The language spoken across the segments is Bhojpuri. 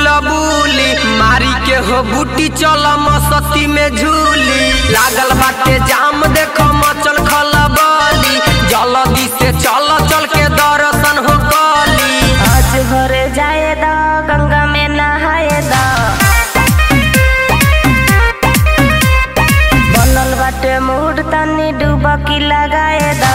चुलबुली मारी के हो बूटी चल मस्ती में झूली लागल बाटे जाम देखो मचल खलबली जल्दी से चल चल के दर्शन हो कली आज घरे जाए दा गंगा में नहाए दा बनल बाटे मूड तनी डुबकी लगाए दा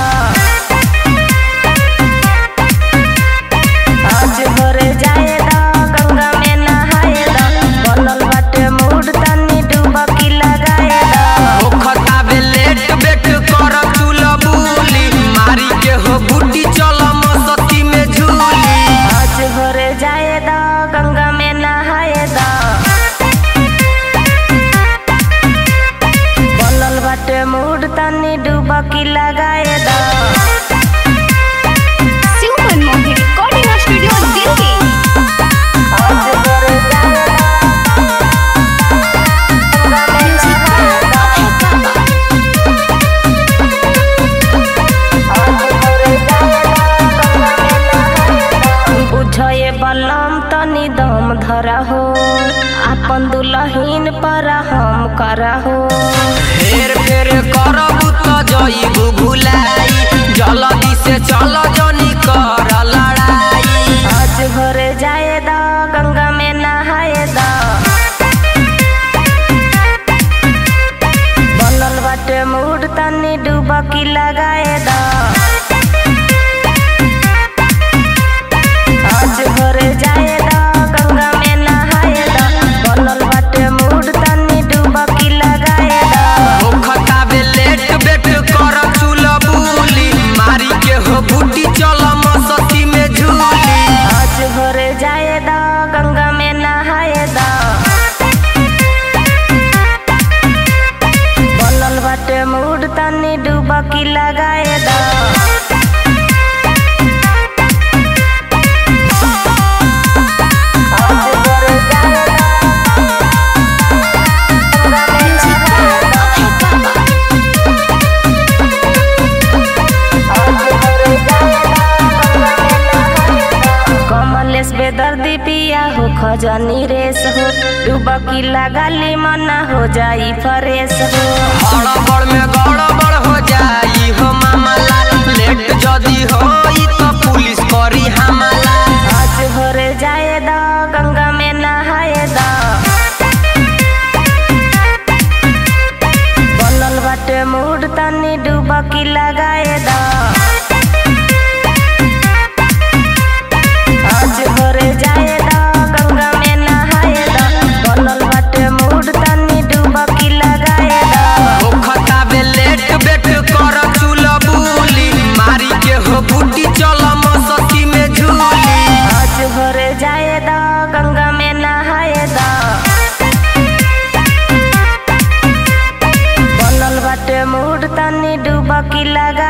आज घरे जाए दा गंगा में नहाए दा बनल बाटे मूड तनी डुबकी लगाए दा ओखता बे लेट बेट कर चुलबुली मारी के हो बूटी चल मस्ती में झूली आज घरे जाए दा गंगा में नहाए दा बनल बाटे मूड तनी डुबकी लगाए दा बलम तनी दम धरा हो अपन दुल्हन पर हम करा हो फेर फेर करबू तो जइबू भुलाई जल्दी से चल जनी कर लड़ाई आज घरे जाए दा गंगा में नहाए दा बनल बाटे मूड तनी डुबकी लगाए दा आज घरे जाए दा गंगा में नहाए दा बनल बाटे मूड तनी डुबकी लगाए दा ओखता बे लेट बेट कर चुलबुली मारी के हो बूटी चल मस्ती में झूली आज घरे जाए दा गंगा में नहाए दा बनल बाटे मूड तनी डुबकी लगाए दा बेदर्दी पिया हो खजनी रेस हो डुबकी लगाली मना हो जाई फरेस हो हड़बड़ में गड़बड़ हो जाई हो मामला लेट जदी होई तो पुलिस करी हमला आज घरे जाए दा गंगा में नहाए दा बनल बाटे मूड तनी डुबकी लगाए दा आज घरे जाए दा गंगा में नहाए दा बनल बाटे मूड तनी डुबकी लगाए दा ओखता बे लेट बेट कर चुलबुली मारी के हो बूटी चल मस्ती में झूली आज घरे जाए दा गंगा में नहाए दा बनल बाटे मूड तनी डुबकी लगा